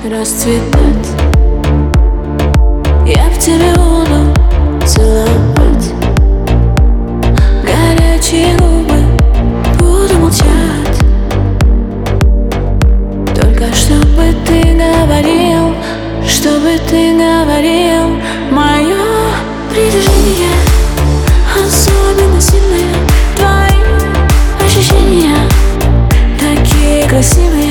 расцветать. Я в тебя буду целовать, горячие губы буду молчать. Только чтобы ты говорил, чтобы ты говорил. Мое притяжение особенно сильное, твои ощущения такие красивые.